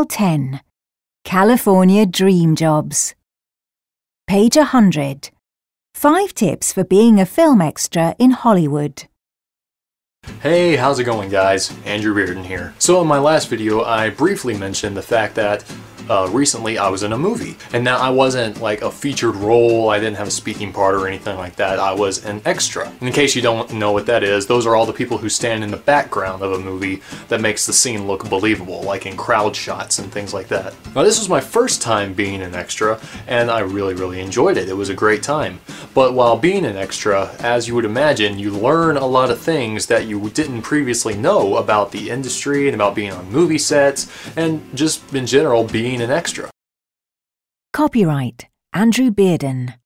File 10, California Dream Jobs. Page 100. 5 tips for being a film extra in Hollywood. Hey, how's it going guys? Andrew Bearden here. So in my last video, I briefly mentioned the fact that recently I was in a movie. And now I wasn't like a featured role, I didn't have a speaking part or anything like that, I was an extra. And in case you don't know what that is, those are all the people who stand in the background of a movie that makes the scene look believable, like in crowd shots and things like that. Now this was my first time being an extra, and I really enjoyed it. It was a great time. But while being an extra, as you would imagine, you learn a lot of things that you didn't previously know about the industry and about being on movie sets, and just in general being an extra. Copyright Andrew Bearden.